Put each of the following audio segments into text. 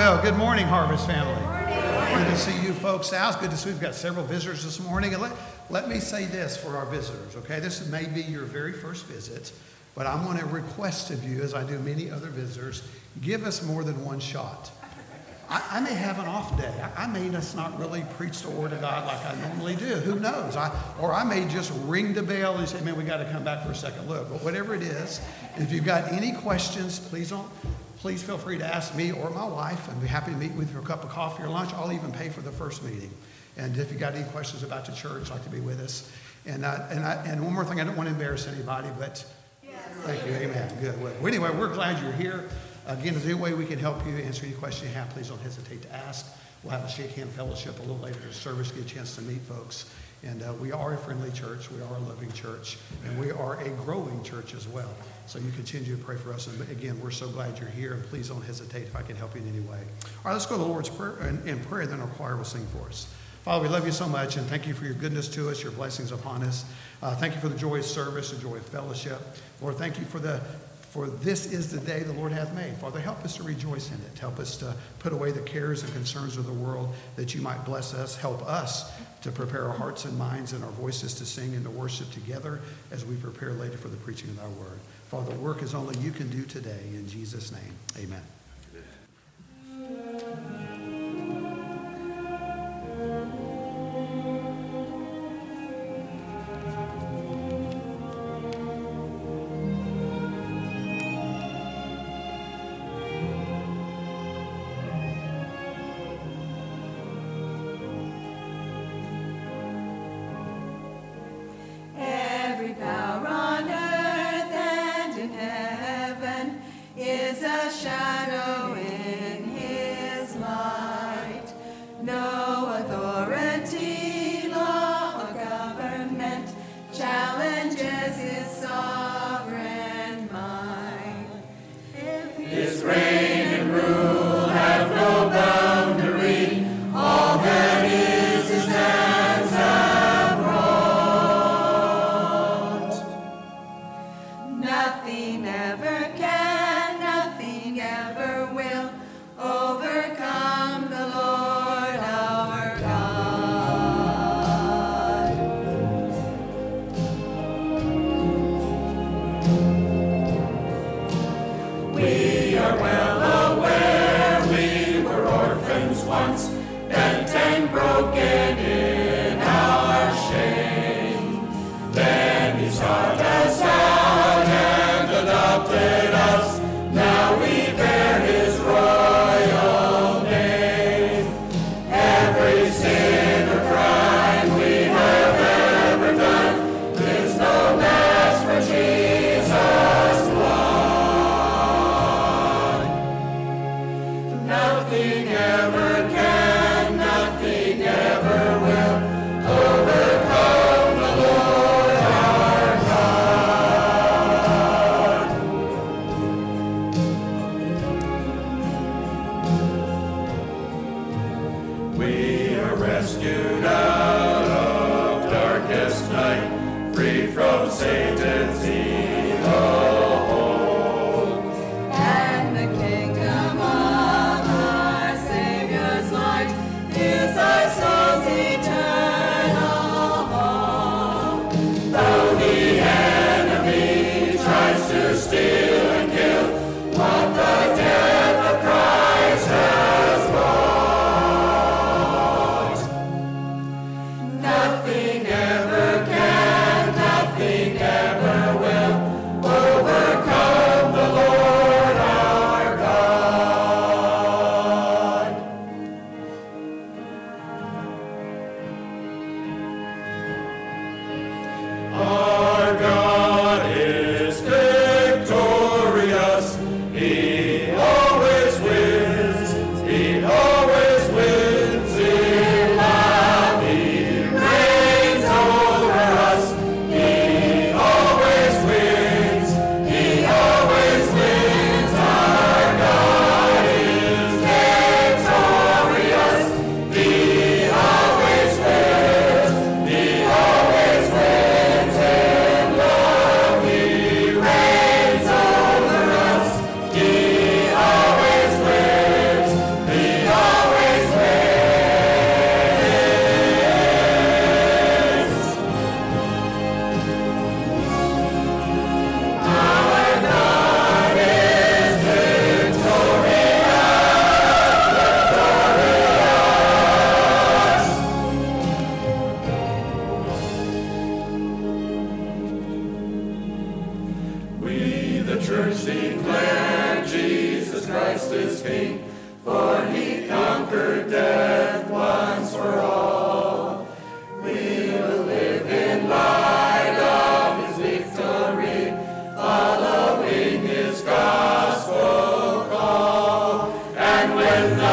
Well, good morning, Harvest family. Good to see you folks out. It's good to see we've got several visitors this morning. And let me say this for our visitors, okay? This may be your very first visit, but I'm going to request of you, as I do many other visitors, give us more than one shot. I may have an off day. I may just not really preach the word of God like I normally do. Who knows? Or I may just ring the bell and say, man, we got to come back for a second look. But whatever it is, if you've got any questions, please feel free to ask me or my wife, and we'd be happy to meet with you for a cup of coffee or lunch. I'll even pay for the first meeting. And if you've got any questions about the church, like to be with us. And one more thing, I don't want to embarrass anybody, but thank you. Amen. Good. Well, anyway, we're glad you're here. Again, if there's any way we can help you, answer any question you have, please don't hesitate to ask. We'll have a shake hand fellowship a little later in the service, get a chance to meet folks. And we are a friendly church. We are a loving church. And we are a growing church as well. So you continue to pray for us. And again, we're so glad you're here. And please don't hesitate if I can help you in any way. All right, let's go to the Lord's Prayer in prayer, and then our choir will sing for us. Father, we love you so much, and thank you for your goodness to us, your blessings upon us. Thank you for the joy of service, the joy of fellowship. Lord, thank you for this is the day the Lord hath made. Father, help us to rejoice in it. Help us to put away the cares and concerns of the world, that you might bless us. Help us to prepare our hearts and minds and our voices to sing and to worship together as we prepare later for the preaching of thy word. Father, the work is only you can do today. In Jesus' name, amen.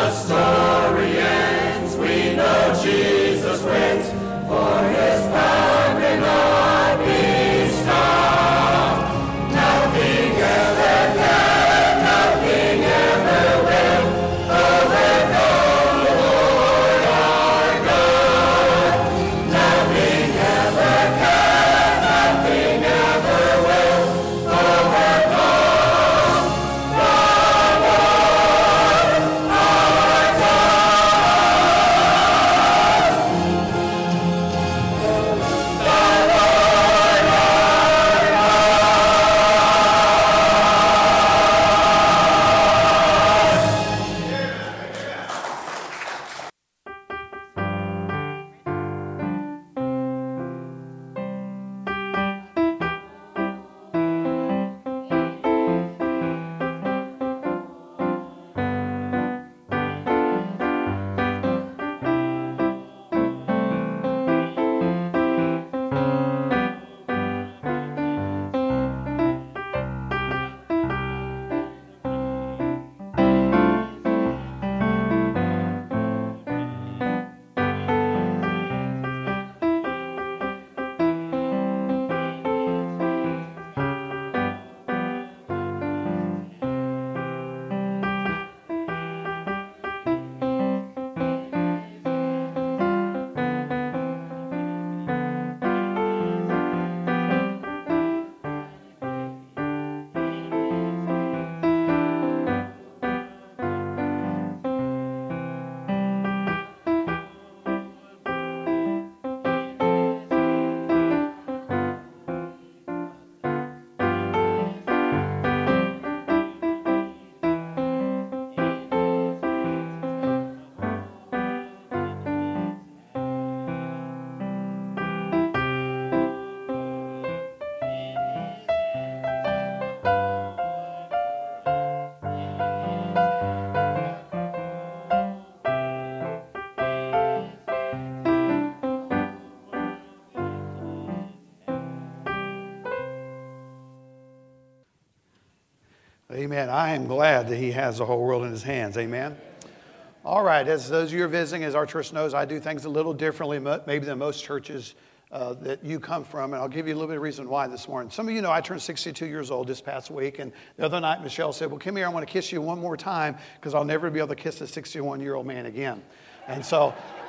Amen. I am glad that he has the whole world in his hands. Amen. All right. As those of you who are visiting, as our church knows, I do things a little differently maybe than most churches that you come from. And I'll give you a little bit of reason why this morning. Some of you know I turned 62 years old this past week. And the other night, Michelle said, well, come here. I want to kiss you one more time because I'll never be able to kiss a 61-year-old man again. And so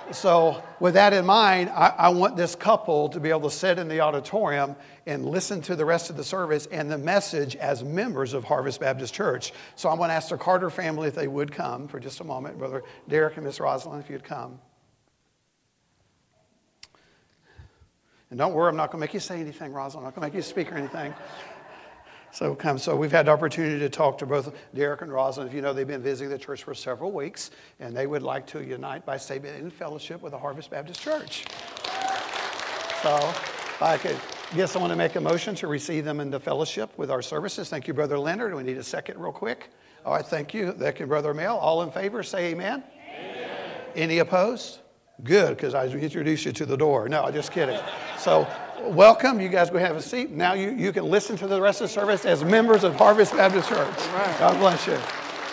with that in mind, I want this couple to be able to sit in the auditorium and listen to the rest of the service and the message as members of Harvest Baptist Church. So I'm going to ask the Carter family if they would come for just a moment. Brother Derek and Miss Rosalind, if you'd come. And don't worry, I'm not going to make you say anything, Rosalind. I'm not going to make you speak or anything. So come. So we've had the opportunity to talk to both Derek and Rosalind. If you know, they've been visiting the church for several weeks, and they would like to unite by staying in fellowship with the Harvest Baptist Church. So if I could get someone to make a motion to receive them into fellowship with our services. Thank you, Brother Leonard. We need a second real quick. All right, thank you. Thank you, Brother Mel. All in favor, say amen. Amen. Any opposed? Good, because I introduced you to the door. No, just kidding. So welcome. You guys go have a seat. Now you can listen to the rest of the service as members of Harvest Baptist Church. Right. God bless you.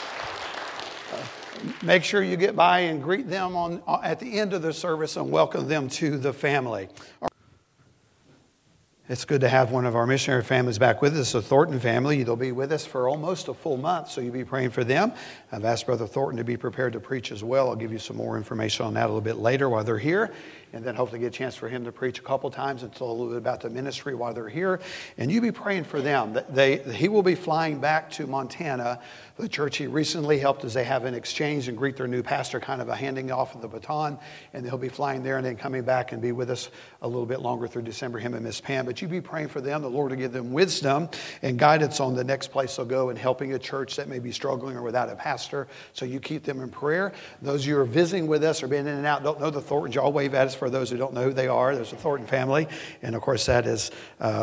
Make sure you get by and greet them at the end of the service and welcome them to the family. It's good to have one of our missionary families back with us, the Thornton family. They'll be with us for almost a full month, so you'll be praying for them. I've asked Brother Thornton to be prepared to preach as well. I'll give you some more information on that a little bit later while they're here, and then hopefully get a chance for him to preach a couple times and tell a little bit about the ministry while they're here. And you be praying for them. He will be flying back to Montana. The church he recently helped as they have an exchange and greet their new pastor, kind of a handing off of the baton, and they'll be flying there and then coming back and be with us a little bit longer through December, him and Miss Pam. But you be praying for them, the Lord to give them wisdom and guidance on the next place they'll go and helping a church that may be struggling or without a pastor. So you keep them in prayer. Those of you who are visiting with us or been in and out, don't know the Thorntons, y'all wave at us for those who don't know who they are. There's a Thornton family. And of course that is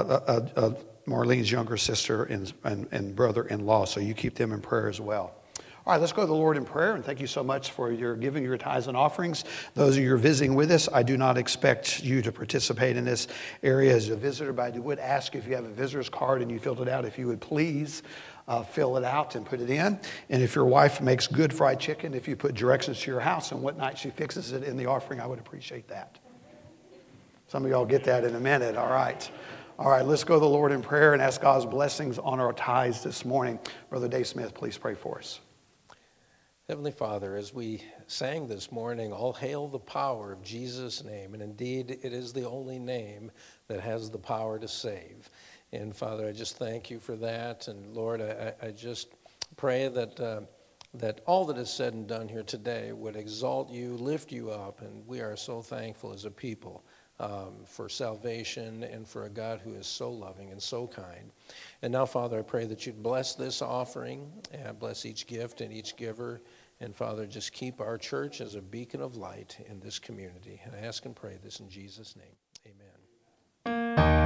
Marlene's younger sister and brother-in-law. So you keep them in prayer as well. All right, let's go to the Lord in prayer, and thank you so much for your giving your tithes and offerings. Those of you who are visiting with us, I do not expect you to participate in this area as a visitor, but I would ask if you have a visitor's card and you filled it out, if you would please fill it out and put it in. And if your wife makes good fried chicken, if you put directions to your house and what night she fixes it in the offering, I would appreciate that. Some of y'all get that in a minute, all right. All right, let's go to the Lord in prayer and ask God's blessings on our tithes this morning. Brother Dave Smith, please pray for us. Heavenly Father, as we sang this morning, all hail the power of Jesus' name, and indeed it is the only name that has the power to save. And Father, I just thank you for that, and Lord, I just pray that all that is said and done here today would exalt you, lift you up, and we are so thankful as a people for salvation and for a God who is so loving and so kind. And now, Father, I pray that you'd bless this offering, and bless each gift and each giver. And Father, just keep our church as a beacon of light in this community. And I ask and pray this in Jesus' name. Amen.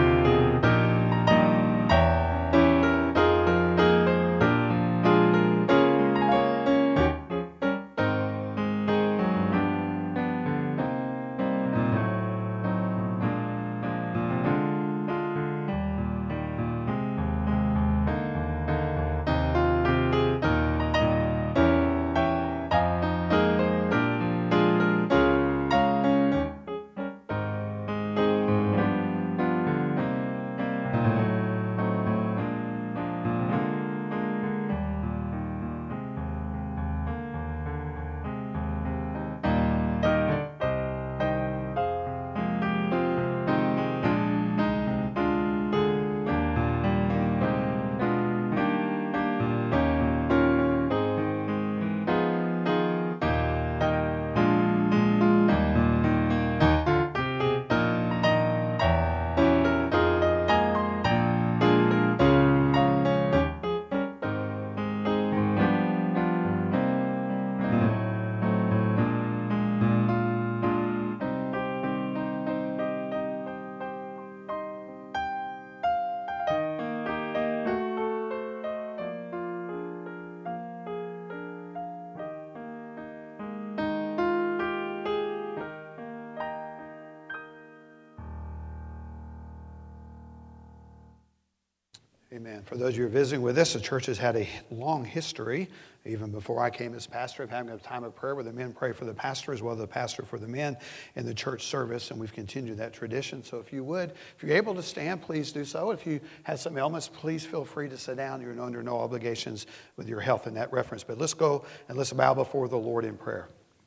Amen. For those of you who are visiting with us, the church has had a long history, even before I came as pastor, of having a time of prayer where the men pray for the pastor as well as the pastor for the men in the church service, and we've continued that tradition. So if you're able to stand, please do so. If you have some ailments, please feel free to sit down. You're under no obligations with your health in that reference. But let's go and let's bow before the Lord in prayer.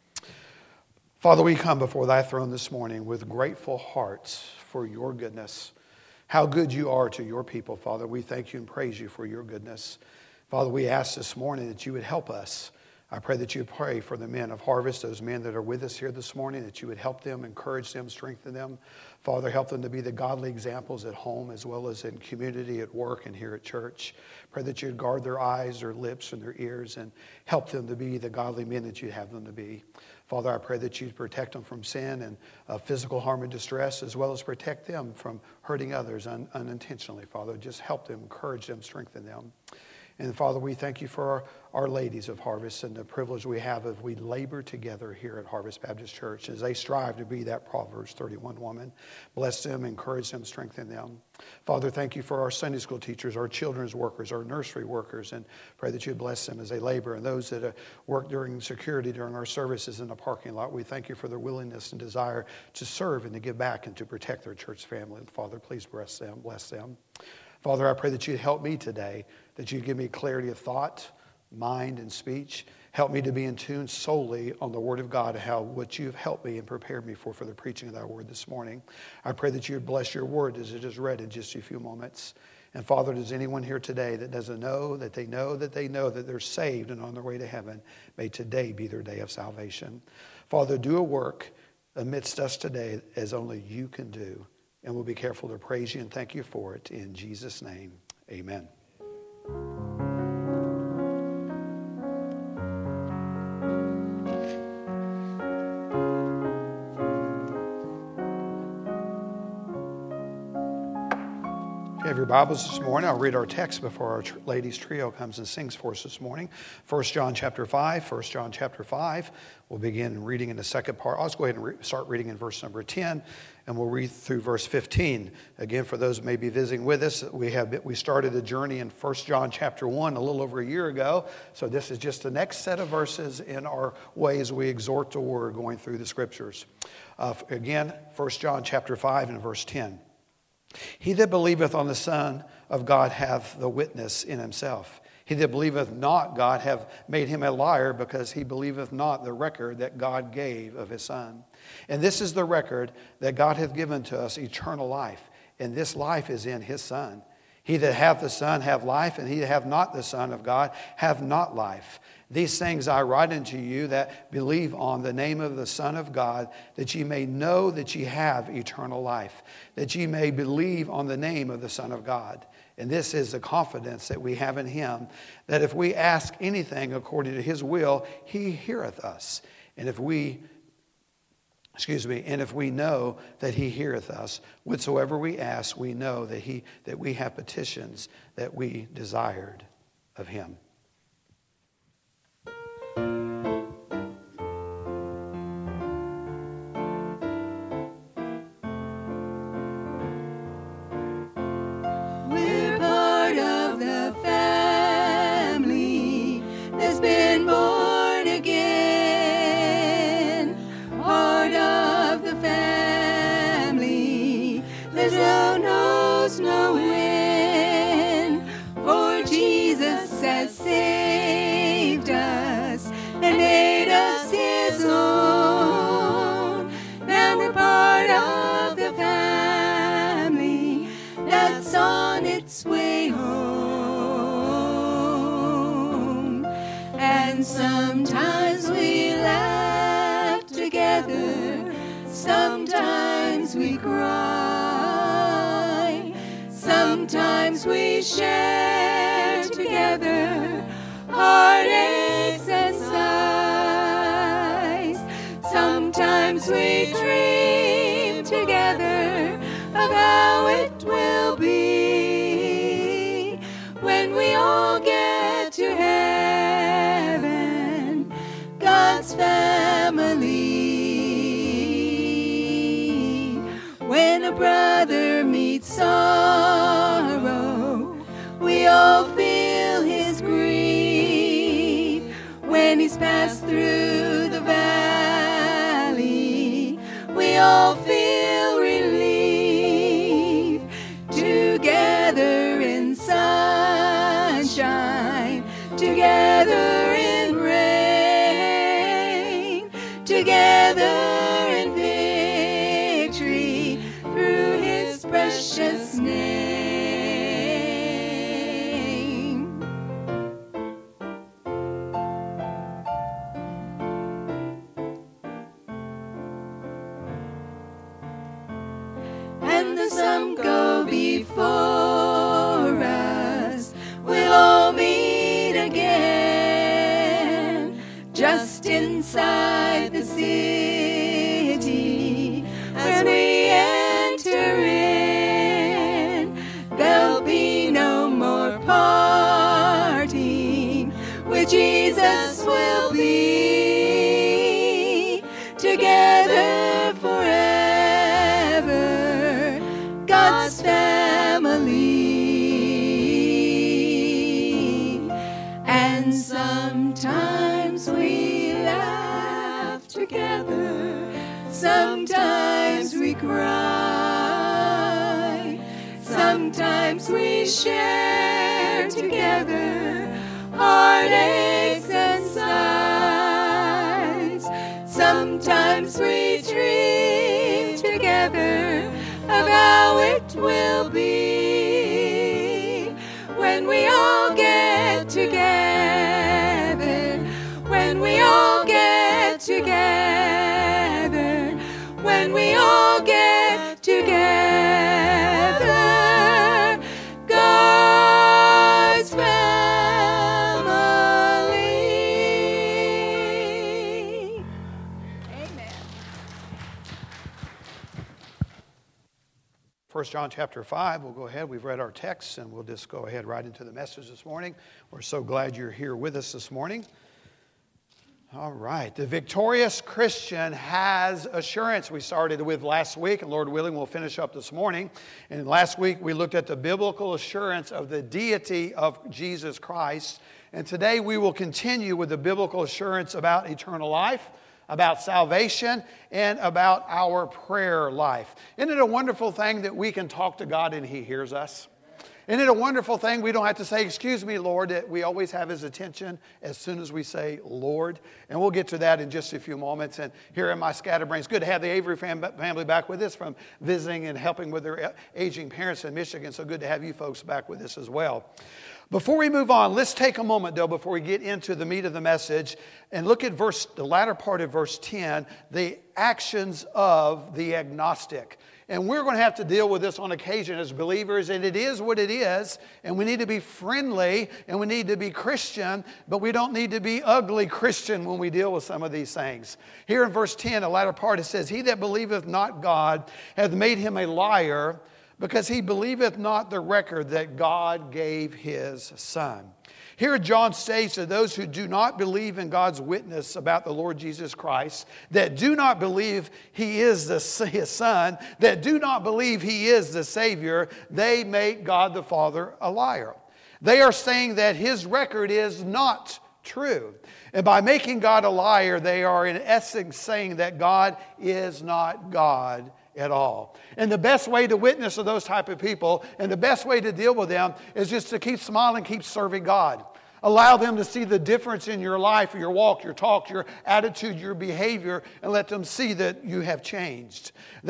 Father, we come before thy throne this morning with grateful hearts for your goodness. How good you are to your people, Father. We thank you and praise you for your goodness. Father, we ask this morning that you would help us. I pray that you would pray for the men of Harvest, those men that are with us here this morning, that you would help them, encourage them, strengthen them. Father, help them to be the godly examples at home as well as in community, at work, and here at church. Pray that you would guard their eyes, their lips, and their ears, and help them to be the godly men that you have them to be. Father, I pray that you'd protect them from sin and physical harm and distress, as well as protect them from hurting others unintentionally. Father, just help them, encourage them, strengthen them. And Father, we thank you for our ladies of Harvest and the privilege we have of we labor together here at Harvest Baptist Church as they strive to be that Proverbs 31 woman. Bless them, encourage them, strengthen them. Father, thank you for our Sunday school teachers, our children's workers, our nursery workers, and pray that you bless them as they labor. And those that work during security during our services in the parking lot, we thank you for their willingness and desire to serve and to give back and to protect their church family. And Father, please bless them. Father, I pray that you'd help me today, that you'd give me clarity of thought, mind, and speech. Help me to be in tune solely on the Word of God, what you've helped me and prepared me for the preaching of thy Word this morning. I pray that you would bless your Word as it is read in just a few moments. And Father, does anyone here today that doesn't know that they know that they know that they're saved and on their way to heaven, may today be their day of salvation. Father, do a work amidst us today as only you can do. And we'll be careful to praise you and thank you for it. In Jesus' name, amen. If you have your Bibles this morning, I'll read our text before our ladies trio comes and sings for us this morning. 1 John chapter 5. 1 John chapter 5. We'll begin reading in the second part. I'll just go ahead and start reading in verse number 10, and we'll read through verse 15. Again, for those who may be visiting with us, we started a journey in 1 John chapter 1 a little over a year ago. So this is just the next set of verses in our ways we exhort the word going through the scriptures. Again, 1 John chapter 5 and verse 10. He that believeth on the Son of God hath the witness in himself. He that believeth not God hath made him a liar, because he believeth not the record that God gave of his Son. And this is the record, that God hath given to us eternal life, and this life is in his Son. He that hath the Son hath life, and he that hath not the Son of God hath not life. These things I write unto you that believe on the name of the Son of God, that ye may know that ye have eternal life, that ye may believe on the name of the Son of God. And this is the confidence that we have in him, that if we ask anything according to his will, he heareth us. And if we know that he heareth us, whatsoever we ask, we know that we have petitions that we desired of him. We're part of the family that's been born again. Part of the family that knows no end. For Jesus has saved us and made us his own. Now we're part of the family that's on its way home. And sometimes we laugh together, sometimes we cry, sometimes we share together heartaches and sighs. Sometimes we dream together of how it will be when we all get to heaven, God's family. When a brother meets sorrow, we all feel his grief. When he's passed through the valley, we all feel relief. Together in sunshine, together in rain, together in victory through his precious name. And the some go before us, we'll all meet again, just inside the city. As we enter in, there'll be no more parting. With Jesus we'll be together forever, God's family. And sometimes we laugh together, sometimes we cry, sometimes we share together heartaches and sighs. Sometimes we dream together of how it will be when we all get together, when we all get together, when we all get together, God's family. Amen. 1 John chapter 5. We'll go ahead. We've read our text, and we'll just go ahead right into the message this morning. We're so glad you're here with us this morning. All right. The victorious Christian has assurance. We started with last week, and Lord willing, we'll finish up this morning. And last week, we looked at the biblical assurance of the deity of Jesus Christ. And today, we will continue with the biblical assurance about eternal life, about salvation, and about our prayer life. Isn't it a wonderful thing that we can talk to God and He hears us? Isn't it a wonderful thing? We don't have to say, "Excuse me, Lord," that we always have His attention as soon as we say, "Lord." And we'll get to that in just a few moments. And here in my scatterbrains, good to have the Avery family back with us from visiting and helping with their aging parents in Michigan. So good to have you folks back with us as well. Before we move on, let's take a moment, though, before we get into the meat of the message, and look at the latter part of verse 10, the actions of the agnostic. And we're going to have to deal with this on occasion as believers, and it is what it is, and we need to be friendly, and we need to be Christian, but we don't need to be ugly Christian when we deal with some of these things. Here in verse 10, the latter part, it says, "He that believeth not God hath made him a liar, because he believeth not the record that God gave his Son." Here John states that those who do not believe in God's witness about the Lord Jesus Christ, that do not believe He is His Son, that do not believe He is the Savior, they make God the Father a liar. They are saying that His record is not true. And by making God a liar, they are in essence saying that God is not God at all. And the best way to witness to those type of people, and the best way to deal with them, is just to keep smiling, keep serving God. Allow them to see the difference in your life, your walk, your talk, your attitude, your behavior, and let them see that you have changed.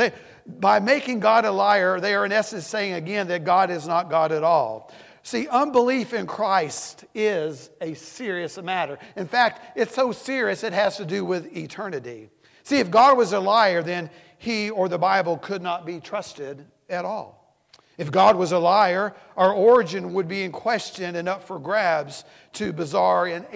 By making God a liar, they are in essence saying again that God is not God at all. See, unbelief in Christ is a serious matter. In fact, it's so serious it has to do with eternity. See, if God was a liar, then He or the Bible could not be trusted at all. If God was a liar, our origin would be in question and up for grabs to bizarre and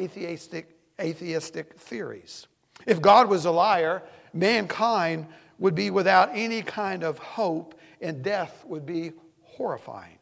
atheistic theories. If God was a liar, mankind would be without any kind of hope, and death would be horrifying.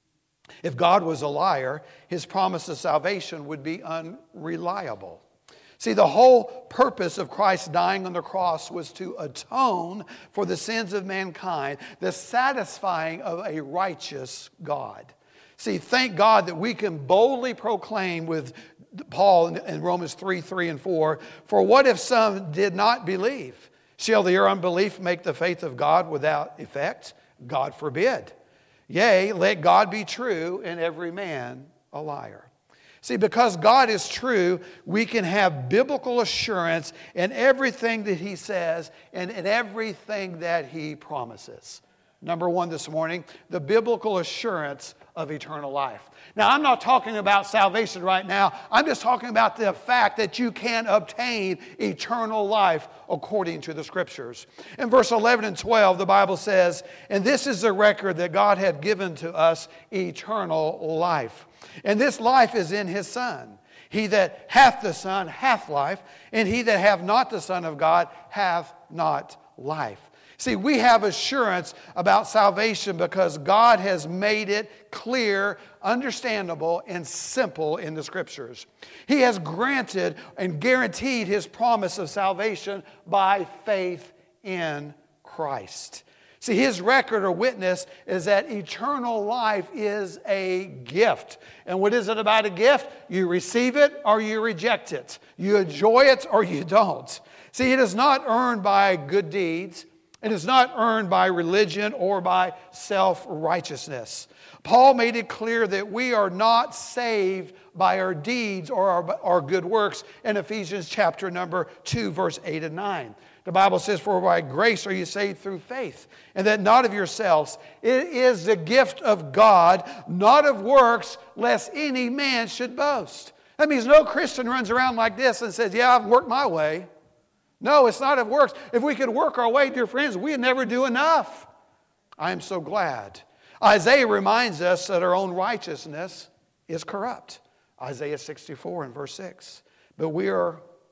If God was a liar, His promise of salvation would be unreliable. See, the whole purpose of Christ dying on the cross was to atone for the sins of mankind, the satisfying of a righteous God. See, thank God that we can boldly proclaim with Paul in Romans 3 and 4, "For what if some did not believe? Shall their unbelief make the faith of God without effect? God forbid. Yea, let God be true and every man a liar." See, because God is true, we can have biblical assurance in everything that He says and in everything that He promises. Number one this morning, the biblical assurance of eternal life. Now, I'm not talking about salvation right now. I'm just talking about the fact that you can obtain eternal life according to the Scriptures. In verse 11 and 12, the Bible says, "And this is the record that God hath given to us, eternal life. And this life is in His Son. He that hath the Son hath life, and he that hath not the Son of God hath not life." See, we have assurance about salvation because God has made it clear, understandable, and simple in the Scriptures. He has granted and guaranteed His promise of salvation by faith in Christ. See, His record or witness is that eternal life is a gift. And what is it about a gift? You receive it or you reject it. You enjoy it or you don't. See, it is not earned by good deeds. It is not earned by religion or by self-righteousness. Paul made it clear that we are not saved by our deeds or our good works in Ephesians chapter number 2, verse 8 and 9. The Bible says, "For by grace are you saved through faith, and that not of yourselves. It is the gift of God, not of works, lest any man should boast." That means no Christian runs around like this and says, "Yeah, I've worked my way." No, it's not of works. If we could work our way, dear friends, we'd never do enough. I am so glad. Isaiah reminds us that our own righteousness is corrupt. Isaiah 64 and verse 6. But we are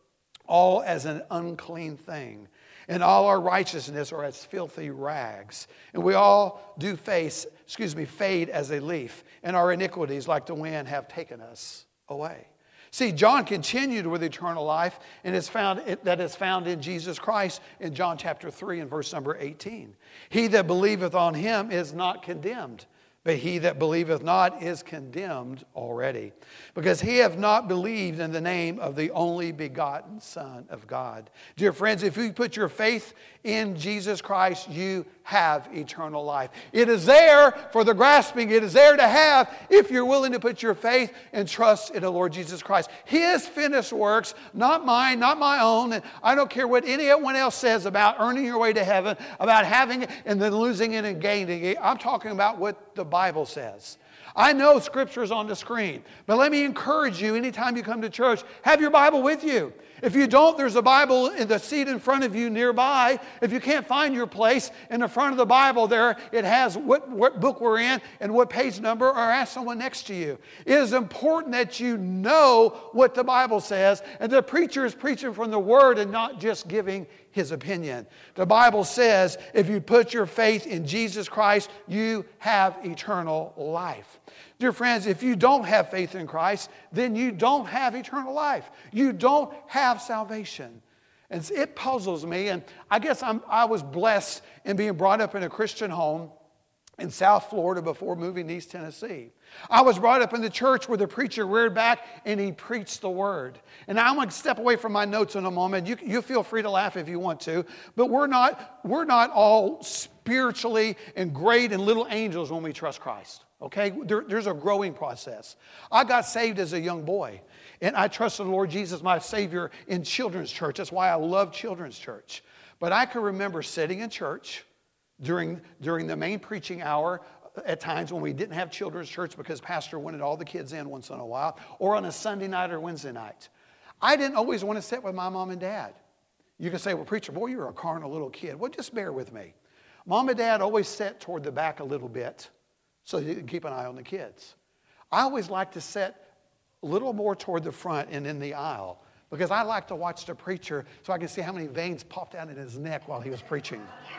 all as an unclean thing, and all our righteousness are as filthy rags. And we all do fade as a leaf, and our iniquities like the wind have taken us away. See, John continued with eternal life, and that is found in Jesus Christ in John chapter 3 and verse number 18. He that believeth on him is not condemned, but he that believeth not is condemned already, because he hath not believed in the name of the only begotten Son of God. Dear friends, if you put your faith in Jesus Christ, you have eternal life. It is there for the grasping. It is there to have if you're willing to put your faith and trust in the Lord Jesus Christ. His finished works, not mine, not my own. And I don't care what anyone else says about earning your way to heaven, about having it and then losing it and gaining it. I'm talking about what the Bible says. I know Scripture's on the screen, but let me encourage you, anytime you come to church, have your Bible with you. If you don't, there's a Bible in the seat in front of you nearby. If you can't find your place, in the front of the Bible there, it has what book we're in and what page number, or ask someone next to you. It is important that you know what the Bible says, and the preacher is preaching from the Word and not just giving his opinion. The Bible says if you put your faith in Jesus Christ, you have eternal life. Dear friends, if you don't have faith in Christ, then you don't have eternal life. You don't have salvation. And it puzzles me, and I guess I was blessed in being brought up in a Christian home in South Florida before moving to East Tennessee. I was brought up in the church where the preacher reared back and he preached the word. And I'm going to step away from my notes in a moment. You feel free to laugh if you want to, but we're not all spiritually and great and little angels when we trust Christ. Okay? There's a growing process. I got saved as a young boy, and I trusted the Lord Jesus, my Savior, in children's church. That's why I love children's church. But I can remember sitting in church during the main preaching hour, at times when we didn't have children's church because pastor wanted all the kids in once in a while, or on a Sunday night or Wednesday night. I didn't always want to sit with my mom and dad. You can say, well, preacher, boy, you're a carnal little kid. Well, just bear with me. Mom and dad always sat toward the back a little bit so they could keep an eye on the kids. I always like to sit a little more toward the front and in the aisle because I like to watch the preacher so I can see how many veins popped out in his neck while he was preaching.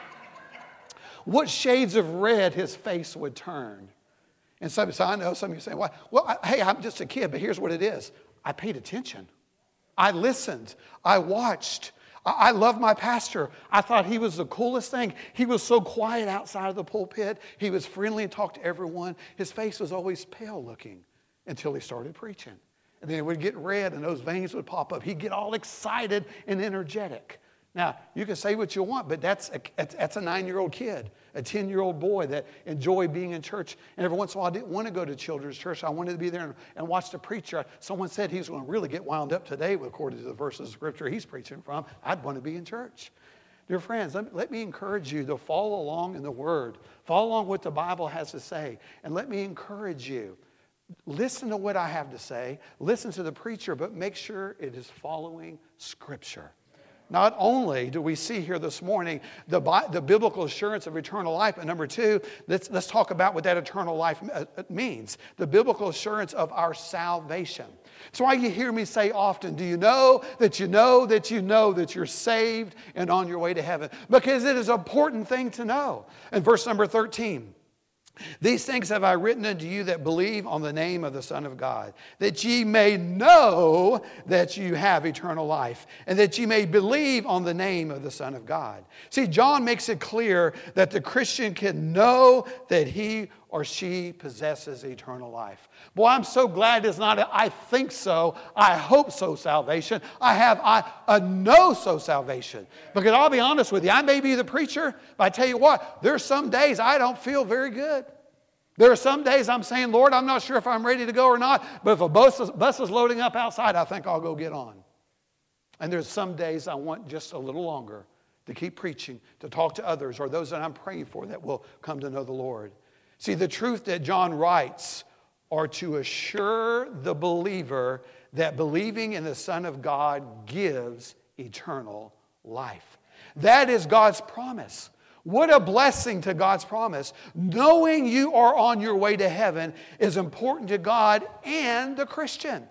What shades of red his face would turn. And so I know some of you say, hey, I'm just a kid, but here's what it is. I paid attention. I listened. I watched. I love my pastor. I thought he was the coolest thing. He was so quiet outside of the pulpit. He was friendly and talked to everyone. His face was always pale looking until he started preaching. And then it would get red and those veins would pop up. He'd get all excited and energetic. Now, you can say what you want, but that's a 9-year-old kid, a 10-year-old boy that enjoyed being in church. And every once in a while, I didn't want to go to children's church. I wanted to be there and watch the preacher. Someone said he's going to really get wound up today according to the verses of Scripture he's preaching from. I'd want to be in church. Dear friends, let me encourage you to follow along in the Word. Follow along what the Bible has to say. And let me encourage you. Listen to what I have to say. Listen to the preacher, but make sure it is following Scripture. Not only do we see here this morning the biblical assurance of eternal life, but number two, let's talk about what that eternal life means. The biblical assurance of our salvation. That's why you hear me say often, do you know that you know that you know that you're saved and on your way to heaven? Because it is an important thing to know. In verse number 13, these things have I written unto you that believe on the name of the Son of God, that ye may know that you have eternal life, and that ye may believe on the name of the Son of God. See, John makes it clear that the Christian can know that he or she possesses eternal life. Boy, I'm so glad it's not I think so, I hope so salvation. I have a know so salvation. Because I'll be honest with you, I may be the preacher, but I tell you what, there's some days I don't feel very good. There are some days I'm saying, Lord, I'm not sure if I'm ready to go or not, but if a bus is loading up outside, I think I'll go get on. And there's some days I want just a little longer to keep preaching, to talk to others or those that I'm praying for that will come to know the Lord. See, the truth that John writes are to assure the believer that believing in the Son of God gives eternal life. That is God's promise. What a blessing to God's promise. Knowing you are on your way to heaven is important to God and the Christian.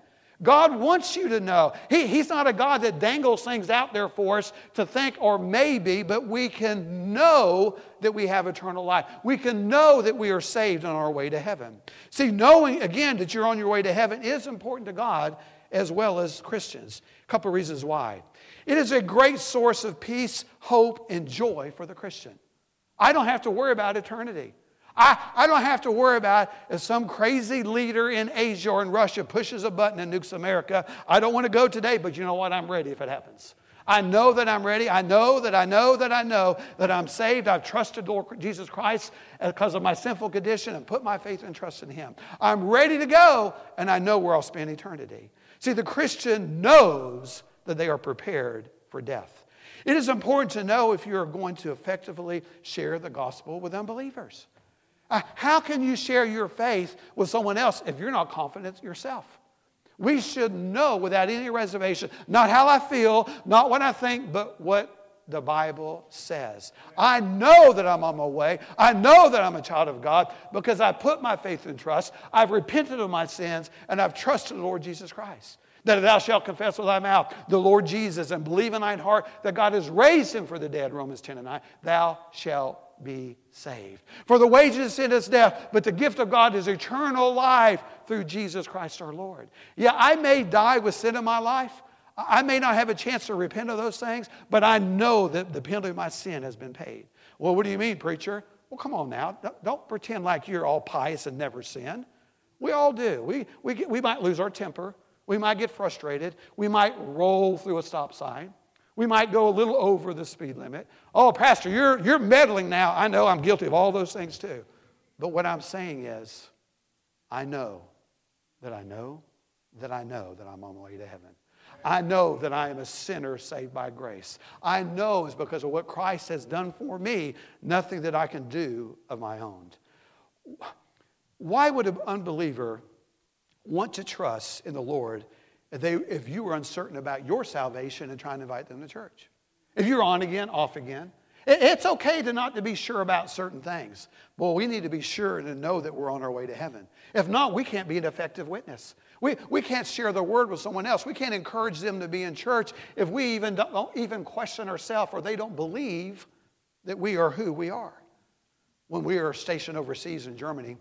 God wants you to know. He's not a God that dangles things out there for us to think or maybe, but we can know that we have eternal life. We can know that we are saved on our way to heaven. See, knowing, again, that you're on your way to heaven is important to God as well as Christians. A couple of reasons why. It is a great source of peace, hope, and joy for the Christian. I don't have to worry about eternity. I don't have to worry about if some crazy leader in Asia or in Russia pushes a button and nukes America. I don't want to go today, but you know what? I'm ready if it happens. I know that I'm ready. I know that I'm saved. I've trusted Lord Jesus Christ because of my sinful condition and put my faith and trust in Him. I'm ready to go, and I know where I'll spend eternity. See, the Christian knows that they are prepared for death. It is important to know if you're going to effectively share the gospel with unbelievers. How can you share your faith with someone else if you're not confident yourself? We should know without any reservation, not how I feel, not what I think, but what the Bible says. I know that I'm on my way. I know that I'm a child of God because I put my faith and trust. I've repented of my sins and I've trusted the Lord Jesus Christ. That thou shalt confess with thy mouth the Lord Jesus and believe in thine heart that God has raised him for the dead, Romans 10:9, thou shalt be saved. For the wages of sin is death, but the gift of God is eternal life through Jesus Christ our Lord. Yeah, I may die with sin in my life. I may not have a chance to repent of those things, but I know that the penalty of my sin has been paid. Well, what do you mean, preacher? Well, come on now. Don't pretend like you're all pious and never sin. We all do. We might lose our temper. We might get frustrated. We might roll through a stop sign. We might go a little over the speed limit. Oh, Pastor, you're meddling now. I know I'm guilty of all those things too. But what I'm saying is, I know that I'm on my way to heaven. I know that I am a sinner saved by grace. I know it's because of what Christ has done for me, nothing that I can do of my own. Why would an unbeliever want to trust in the Lord if you were uncertain about your salvation and trying to invite them to church? If you're on again, off again. It's okay to be sure about certain things. But we need to be sure to know that we're on our way to heaven. If not, we can't be an effective witness. We can't share the word with someone else. We can't encourage them to be in church if we don't even question ourselves or they don't believe that we are who we are. When we were stationed overseas in Germany,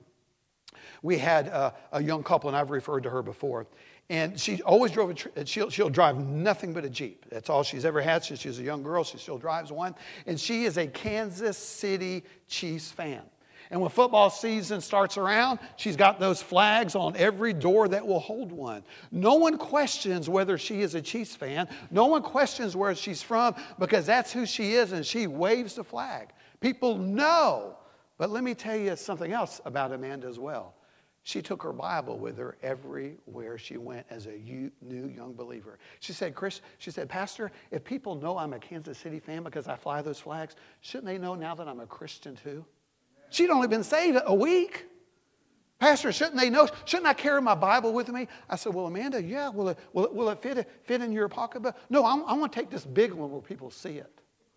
we had a young couple, and I've referred to her before. And she always drove she'll drive nothing but a Jeep. That's all she's ever had since she was a young girl. She still drives one. And she is a Kansas City Chiefs fan. And when football season starts around, she's got those flags on every door that will hold one. No one questions whether she is a Chiefs fan. No one questions where she's from because that's who she is, and she waves the flag. People know. But let me tell you something else about Amanda as well. She took her Bible with her everywhere she went as a new young believer. She said, Pastor, if people know I'm a Kansas City fan because I fly those flags, shouldn't they know now that I'm a Christian too? She'd only been saved a week. Pastor, shouldn't they know? Shouldn't I carry my Bible with me? I said, well, Amanda, yeah. Will it fit in your pocketbook? No, I want to take this big one where people see it.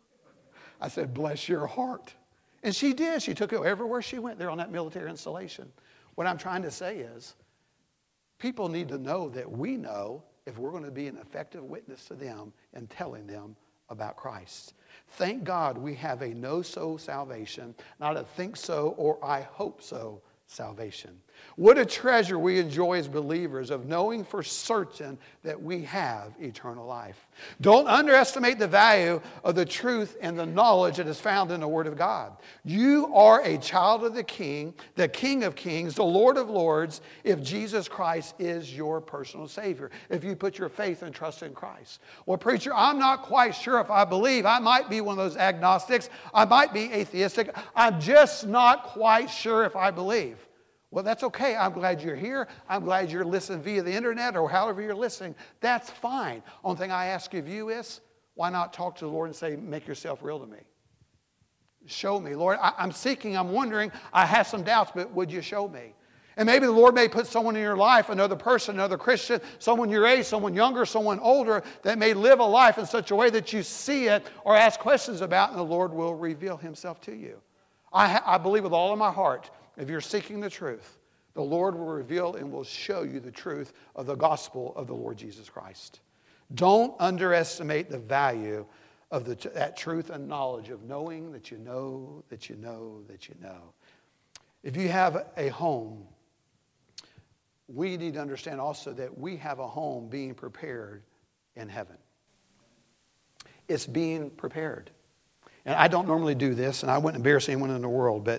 I said, bless your heart. And she did. She took it everywhere she went there on that military installation. What I'm trying to say is, people need to know that we know if we're going to be an effective witness to them and telling them about Christ. Thank God we have a know-so salvation, not a think so or I hope so salvation. What a treasure we enjoy as believers of knowing for certain that we have eternal life. Don't underestimate the value of the truth and the knowledge that is found in the Word of God. You are a child of the King of Kings, the Lord of Lords, if Jesus Christ is your personal Savior, if you put your faith and trust in Christ. Well, preacher, I'm not quite sure if I believe. I might be one of those agnostics. I might be atheistic. I'm just not quite sure if I believe. Well, that's okay. I'm glad you're here. I'm glad you're listening via the internet or however you're listening. That's fine. Only thing I ask of you is, why not talk to the Lord and say, make yourself real to me? Show me. Lord, I'm seeking, I'm wondering, I have some doubts, but would you show me? And maybe the Lord may put someone in your life, another person, another Christian, someone your age, someone younger, someone older, that may live a life in such a way that you see it or ask questions about, and the Lord will reveal himself to you. I believe with all of my heart, if you're seeking the truth, The Lord will reveal and will show you the truth of the gospel of the Lord Jesus Christ. Don't underestimate the value of that truth and knowledge of knowing that you know, that you know, that you know. If you have a home, we need to understand also that we have a home being prepared in heaven. It's being prepared. And I don't normally do this, and I wouldn't embarrass anyone in the world, but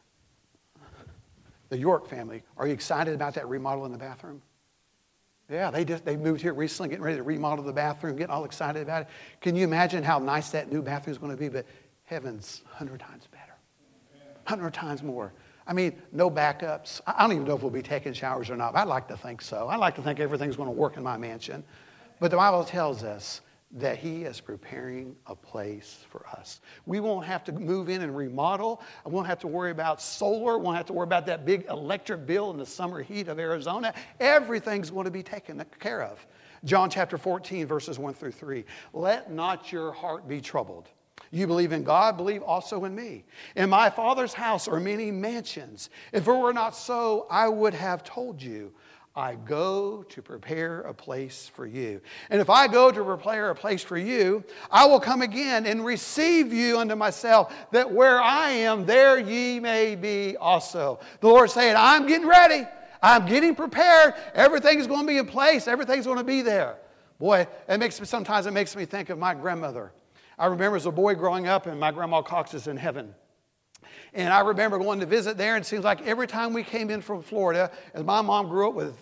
the York family, are you excited about that remodel in the bathroom? Yeah, they moved here recently, getting ready to remodel the bathroom, getting all excited about it. Can you imagine how nice that new bathroom is going to be? But heaven's 100 times better, 100 times more. I mean, no backups. I don't even know if we'll be taking showers or not, but I'd like to think so. I'd like to think everything's going to work in my mansion. But the Bible tells us that he is preparing a place for us. We won't have to move in and remodel. I won't have to worry about solar. Won't have to worry about that big electric bill in the summer heat of Arizona. Everything's going to be taken care of. John chapter 14, verses 1 through 3. Let not your heart be troubled. You believe in God, believe also in me. In my Father's house are many mansions. If it were not so, I would have told you. I go to prepare a place for you. And if I go to prepare a place for you, I will come again and receive you unto myself, that where I am, there ye may be also. The Lord saying, I'm getting ready. I'm getting prepared. Everything is going to be in place. Everything's going to be there. Boy, sometimes it makes me think of my grandmother. I remember as a boy growing up, and my grandma Cox is in heaven. And I remember going to visit there, and it seems like every time we came in from Florida, and my mom grew up with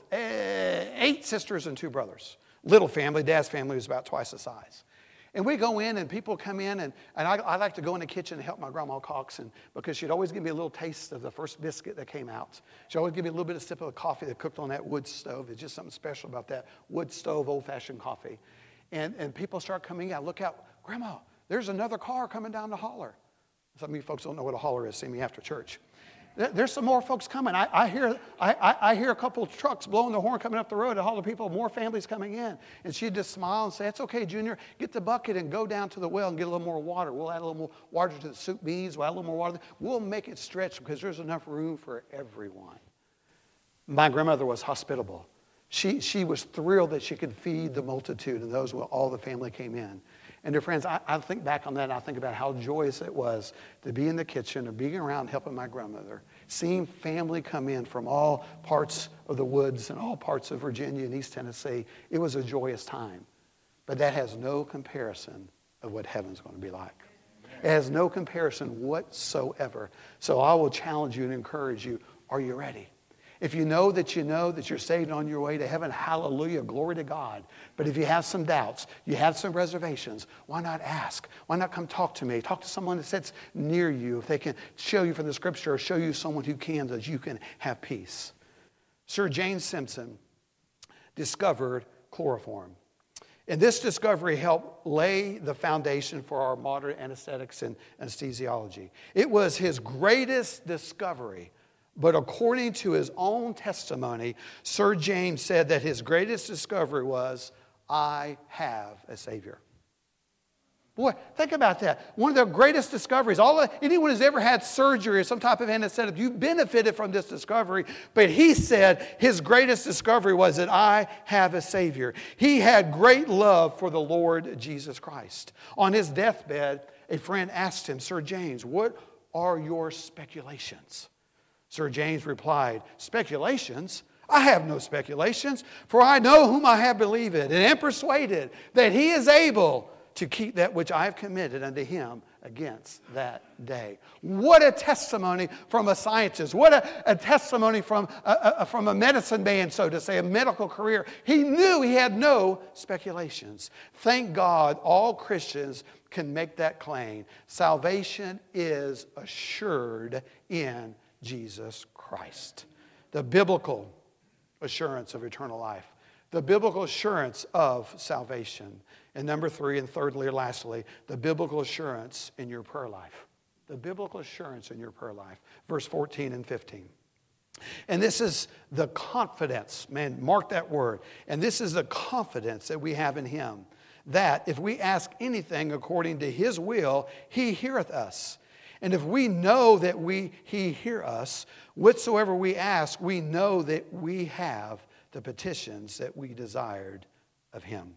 8 sisters and 2 brothers. Little family. Dad's family was about twice the size. And we go in, and people come in, and I like to go in the kitchen and help my grandma Cox, because she'd always give me a little taste of the first biscuit that came out. She'd always give me a little bit of sip of the coffee that cooked on that wood stove. There's just something special about that wood stove, old-fashioned coffee. And people start coming out. Look out, Grandma, there's another car coming down the holler. Some of you folks don't know what a holler is. See me after church. There's some more folks coming. I hear a couple of trucks blowing the horn coming up the road. All the people, more families coming in. And she'd just smile and say, it's okay, Junior. Get the bucket and go down to the well and get a little more water. We'll add a little more water to the soup beans. We'll add a little more water. We'll make it stretch because there's enough room for everyone. My grandmother was hospitable. She was thrilled that she could feed the multitude and those when all the family came in. And dear friends, I think back on that and I think about how joyous it was to be in the kitchen or being around helping my grandmother, seeing family come in from all parts of the woods and all parts of Virginia and East Tennessee. It was a joyous time. But that has no comparison of what heaven's going to be like. It has no comparison whatsoever. So I will challenge you and encourage you, are you ready? If you know that you're saved on your way to heaven, hallelujah, glory to God. But if you have some doubts, you have some reservations, why not ask? Why not come talk to me? Talk to someone that sits near you if they can show you from the scripture or show you someone who can, that you can have peace. Sir James Simpson discovered chloroform. And this discovery helped lay the foundation for our modern anesthetics and anesthesiology. It was his greatest discovery. But according to his own testimony, Sir James said that his greatest discovery was, I have a Savior. Boy, think about that. One of the greatest discoveries. Anyone who's ever had surgery or some type of anesthetic, you benefited from this discovery. But he said his greatest discovery was that I have a Savior. He had great love for the Lord Jesus Christ. On his deathbed, a friend asked him, Sir James, what are your speculations? Sir James replied, speculations? I have no speculations, for I know whom I have believed and am persuaded that he is able to keep that which I have committed unto him against that day. What a testimony from a scientist. What a testimony from a medicine man, so to say, a medical career. He knew he had no speculations. Thank God all Christians can make that claim. Salvation is assured in Jesus Christ. The biblical assurance of eternal life. The biblical assurance of salvation. And number 3, and thirdly or lastly, the biblical assurance in your prayer life. The biblical assurance in your prayer life. Verse 14 and 15. And this is the confidence, man, mark that word. And this is the confidence that we have in him, that if we ask anything according to his will, he heareth us. And if we know that He hear us, whatsoever we ask, we know that we have the petitions that we desired of Him.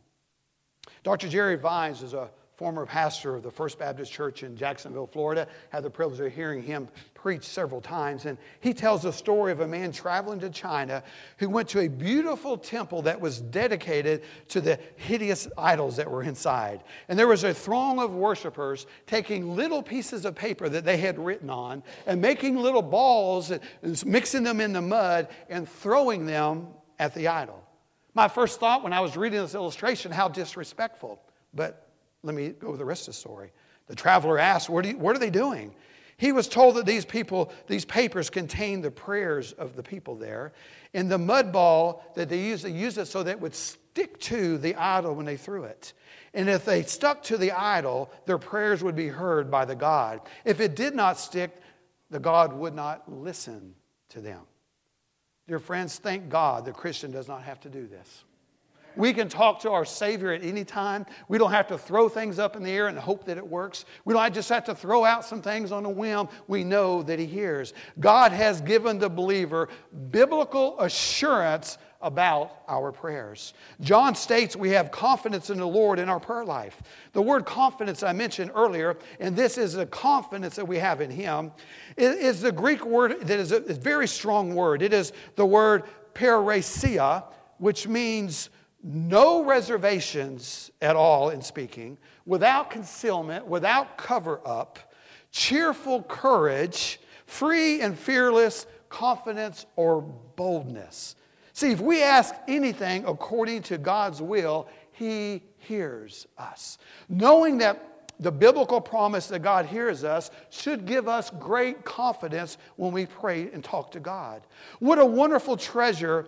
Dr. Jerry Vines is a former pastor of the First Baptist Church in Jacksonville, Florida. Had the privilege of hearing him preach several times. And he tells the story of a man traveling to China who went to a beautiful temple that was dedicated to the hideous idols that were inside. And there was a throng of worshipers taking little pieces of paper that they had written on and making little balls and mixing them in the mud and throwing them at the idol. My first thought when I was reading this illustration, how disrespectful. But let me go with the rest of the story. The traveler asked, what are they doing? He was told that these papers contained the prayers of the people there. And the mud ball that they used it so that it would stick to the idol when they threw it. And if they stuck to the idol, their prayers would be heard by the God. If it did not stick, the God would not listen to them. Dear friends, thank God the Christian does not have to do this. We can talk to our Savior at any time. We don't have to throw things up in the air and hope that it works. We don't just have to throw out some things on a whim. We know that He hears. God has given the believer biblical assurance about our prayers. John states we have confidence in the Lord in our prayer life. The word confidence I mentioned earlier, and this is the confidence that we have in Him, is the Greek word that is a very strong word. It is the word parrhesia, which means no reservations at all in speaking, without concealment, without cover-up, cheerful courage, free and fearless confidence or boldness. See, if we ask anything according to God's will, He hears us. Knowing that the biblical promise that God hears us should give us great confidence when we pray and talk to God. What a wonderful treasure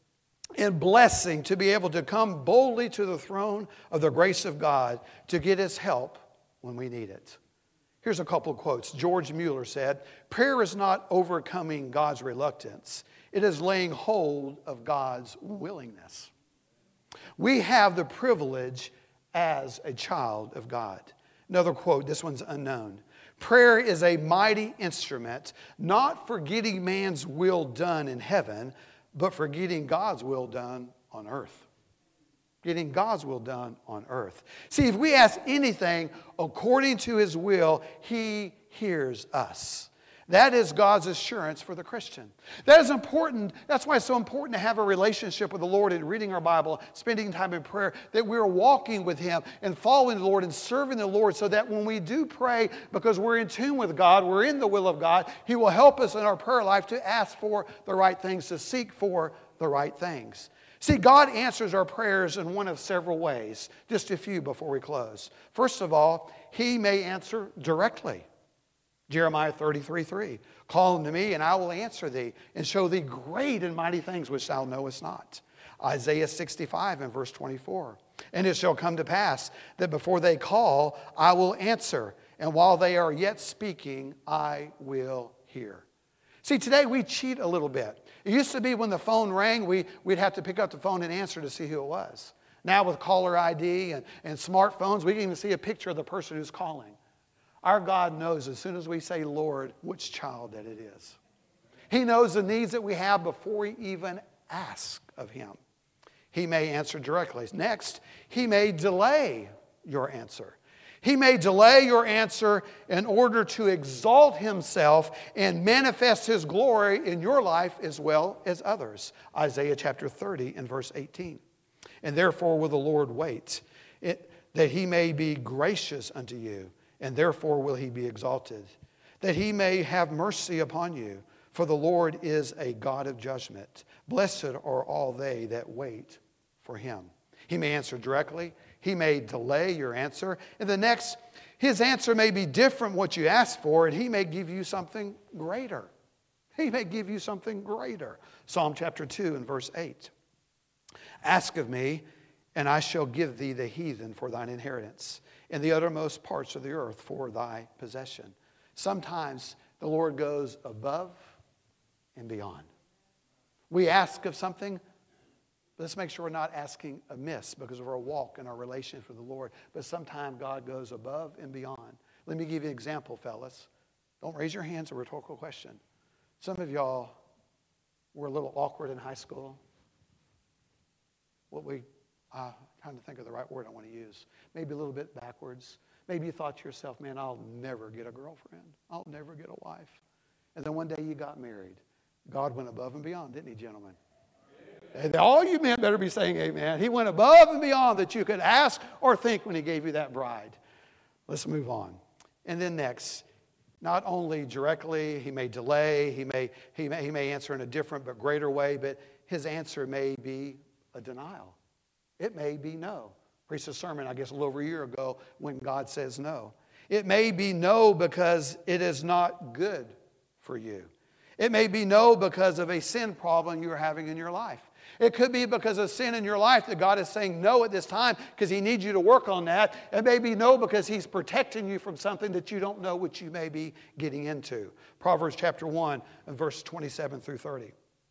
and blessing to be able to come boldly to the throne of the grace of God to get His help when we need it. Here's a couple of quotes. George Mueller said, "Prayer is not overcoming God's reluctance. It is laying hold of God's willingness." We have the privilege as a child of God. Another quote, this one's unknown. "Prayer is a mighty instrument, not for getting man's will done in heaven, but for getting God's will done on earth." Getting God's will done on earth. See, if we ask anything according to His will, He hears us. That is God's assurance for the Christian. That is important. That's why it's so important to have a relationship with the Lord and reading our Bible, spending time in prayer, that we're walking with Him and following the Lord and serving the Lord so that when we do pray, because we're in tune with God, we're in the will of God, He will help us in our prayer life to ask for the right things, to seek for the right things. See, God answers our prayers in one of several ways. Just a few before we close. First of all, He may answer directly. Jeremiah 33:3. "Call unto me, and I will answer thee, and show thee great and mighty things which thou knowest not." Isaiah 65 and verse 24. "And it shall come to pass that before they call, I will answer, and while they are yet speaking, I will hear." See, today we cheat a little bit. It used to be when the phone rang, we'd have to pick up the phone and answer to see who it was. Now with caller ID and smartphones, we can even see a picture of the person who's calling. Our God knows as soon as we say Lord, which child that it is. He knows the needs that we have before we even ask of Him. He may answer directly. Next, He may delay your answer. He may delay your answer in order to exalt Himself and manifest His glory in your life as well as others. Isaiah chapter 30 and verse 18. "And therefore will the Lord wait, that He may be gracious unto you, and therefore will He be exalted, that He may have mercy upon you. For the Lord is a God of judgment. Blessed are all they that wait for Him." He may answer directly. He may delay your answer. And the next, His answer may be different what you ask for, and He may give you something greater. He may give you something greater. Psalm chapter 2 and verse 8. "Ask of me, and I shall give thee the heathen for thine inheritance, and the uttermost parts of the earth for thy possession." Sometimes the Lord goes above and beyond. We ask of something, but let's make sure we're not asking amiss because of our walk and our relationship with the Lord. But sometimes God goes above and beyond. Let me give you an example, fellas. Don't raise your hands, a rhetorical question. Some of y'all were a little awkward in high school. I'm trying to think of the right word I want to use. Maybe a little bit backwards. Maybe you thought to yourself, man, I'll never get a girlfriend. I'll never get a wife. And then one day you got married. God went above and beyond, didn't he, gentlemen? And all you men better be saying amen. He went above and beyond that you could ask or think when he gave you that bride. Let's move on. And then next, not only directly, he may delay, he may answer in a different but greater way, but his answer may be a denial. It may be no. Preached a sermon, I guess, a little over a year ago when God says no. It may be no because it is not good for you. It may be no because of a sin problem you are having in your life. It could be because of sin in your life that God is saying no at this time because he needs you to work on that. It may be no because he's protecting you from something that you don't know what you may be getting into. Proverbs chapter 1 and verse 27 through 30.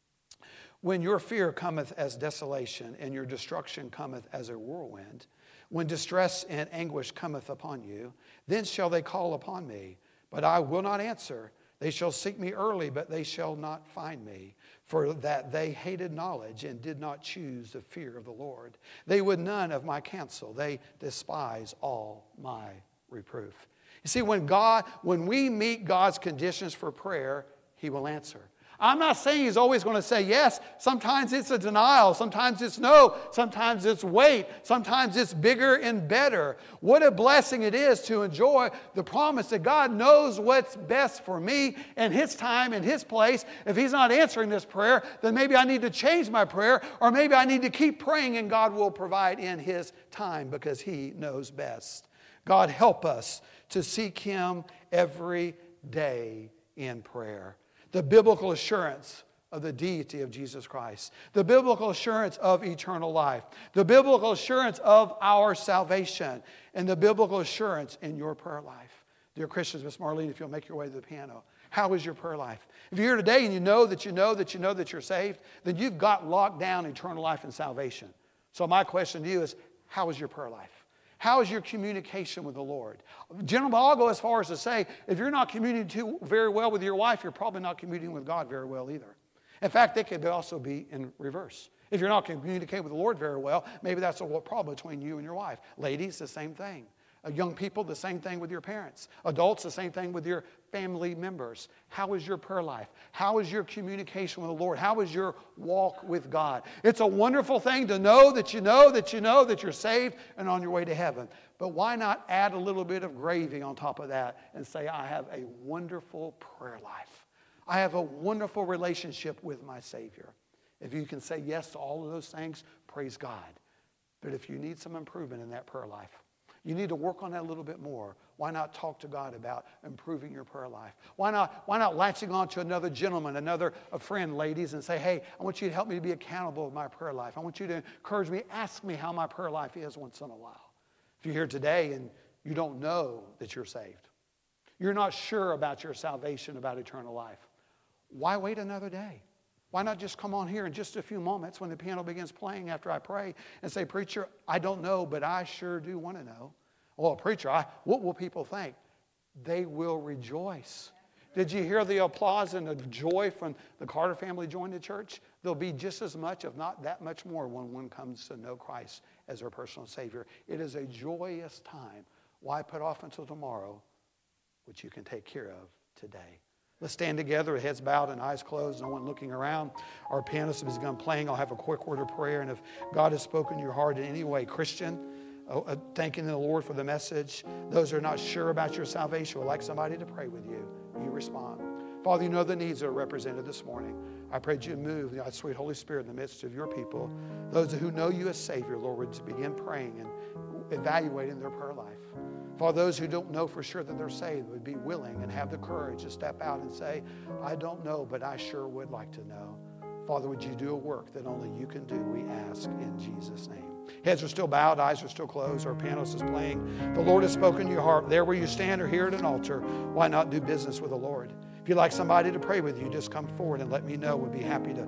When your fear cometh as desolation and your destruction cometh as a whirlwind, when distress and anguish cometh upon you, then shall they call upon me, but I will not answer. They shall seek me early, but they shall not find me, for that they hated knowledge and did not choose the fear of the Lord. They would none of my counsel. They despise all my reproof. You see, when we meet God's conditions for prayer, he will answer. I'm not saying he's always going to say yes. Sometimes it's a denial. Sometimes it's no. Sometimes it's wait. Sometimes it's bigger and better. What a blessing it is to enjoy the promise that God knows what's best for me and his time and his place. If he's not answering this prayer, then maybe I need to change my prayer, or maybe I need to keep praying and God will provide in his time because he knows best. God, help us to seek him every day in prayer. The biblical assurance of the deity of Jesus Christ. The biblical assurance of eternal life. The biblical assurance of our salvation. And the biblical assurance in your prayer life. Dear Christians, Miss Marlene, if you'll make your way to the piano. How is your prayer life? If you're here today and you know that you're saved, then you've got locked down eternal life and salvation. So my question to you is, how is your prayer life? How is your communication with the Lord? Gentlemen, I'll go as far as to say, if you're not communicating very well with your wife, you're probably not communicating with God very well either. In fact, it could also be in reverse. If you're not communicating with the Lord very well, maybe that's a problem between you and your wife. Ladies, the same thing. Young people, the same thing with your parents. Adults, the same thing with your family members. How is your prayer life? How is your communication with the Lord? How is your walk with God? It's a wonderful thing to know that you're saved and on your way to heaven. But why not add a little bit of gravy on top of that and say, I have a wonderful prayer life. I have a wonderful relationship with my Savior. If you can say yes to all of those things, praise God. But if you need some improvement in that prayer life, you need to work on that a little bit more. Why not talk to God about improving your prayer life? Why not latching on to another gentleman, a friend, ladies, and say, hey, I want you to help me to be accountable with my prayer life. I want you to encourage me, ask me how my prayer life is once in a while. If you're here today and you don't know that you're saved, you're not sure about your salvation, about eternal life, why wait another day? Why not just come on here in just a few moments when the piano begins playing after I pray and say, preacher, I don't know, but I sure do want to know. Well, preacher, what will people think? They will rejoice. Did you hear the applause and the joy from the Carter family joining the church? There'll be just as much, if not that much more, when one comes to know Christ as their personal Savior. It is a joyous time. Why put off until tomorrow what you can take care of today? Let's stand together with heads bowed and eyes closed, no one looking around. Our pianist has begun playing. I'll have a quick word of prayer. And if God has spoken to your heart in any way, Christian, thanking the Lord for the message. Those who are not sure about your salvation would like somebody to pray with you. You respond. Father, you know the needs that are represented this morning. I pray that you move, the sweet Holy Spirit, in the midst of your people. Those who know you as Savior, Lord, would begin praying and evaluating their prayer life. For those who don't know for sure that they're saved would be willing and have the courage to step out and say, I don't know, but I sure would like to know. Father, would you do a work that only you can do, we ask in Jesus' name. Heads are still bowed, eyes are still closed, our pianist is playing. The Lord has spoken to your heart. There where you stand or here at an altar, why not do business with the Lord? If you'd like somebody to pray with you, just come forward and let me know. I'd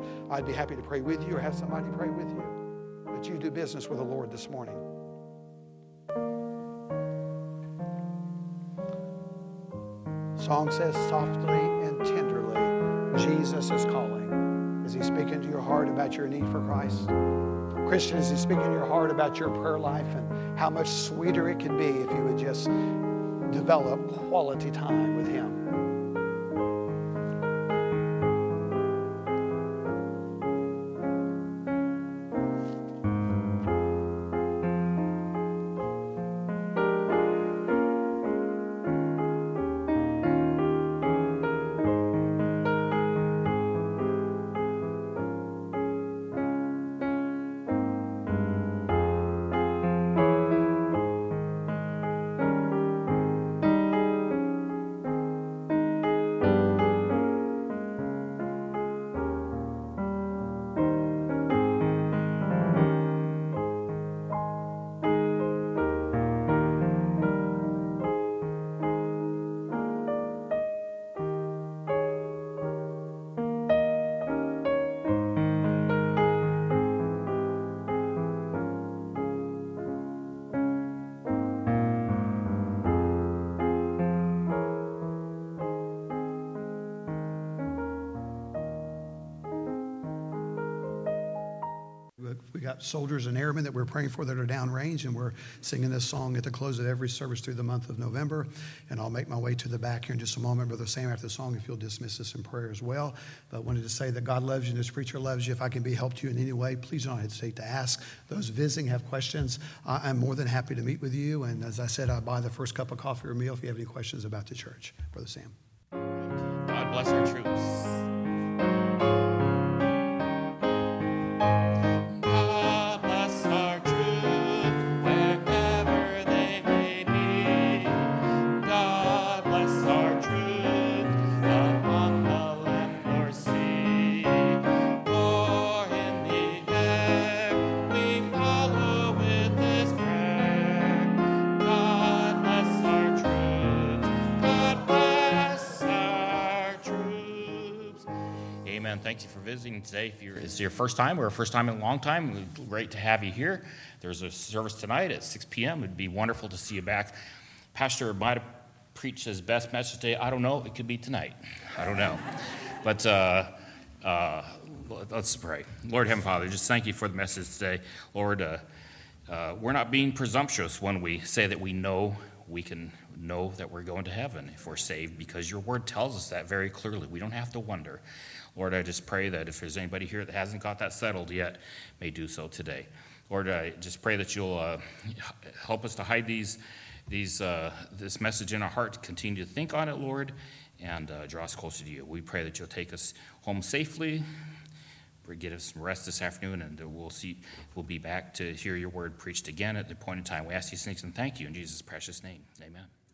be happy to pray with you or have somebody pray with you. But you do business with the Lord this morning. song says, softly and tenderly, Jesus is calling. Is he speaking to your heart about your need for Christ? Christian, is he speaking to your heart about your prayer life and how much sweeter it could be if you would just develop quality time with him? We got soldiers and airmen that we're praying for that are downrange, and we're singing this song at the close of every service through the month of November. And I'll make my way to the back here in just a moment. Brother Sam, after the song, if you'll dismiss us in prayer as well. But I wanted to say that God loves you and this preacher loves you. If I can be helped you in any way, please don't hesitate to ask. Those visiting have questions, I'm more than happy to meet with you. And as I said, I buy the first cup of coffee or meal if you have any questions about the church. Brother Sam. God bless our troops. Thank you for visiting today. If it's your first time or a first time in a long time, great to have you here. There's a service tonight at 6 p.m. It'd be wonderful to see you back. Pastor might have preached his best message today. I don't know. It could be tonight. I don't know. But let's pray. Lord, Heavenly Father, just thank you for the message today. Lord, we're not being presumptuous when we say that we can know that we're going to heaven if we're saved, because your word tells us that very clearly. We don't have to wonder. Lord, I just pray that if there's anybody here that hasn't got that settled yet, may do so today. Lord, I just pray that you'll help us to hide this message in our heart, continue to think on it, Lord, and draw us closer to you. We pray that you'll take us home safely, get us some rest this afternoon, and we'll be back to hear your word preached again at the appointed time. We ask these things and thank you in Jesus' precious name. Amen.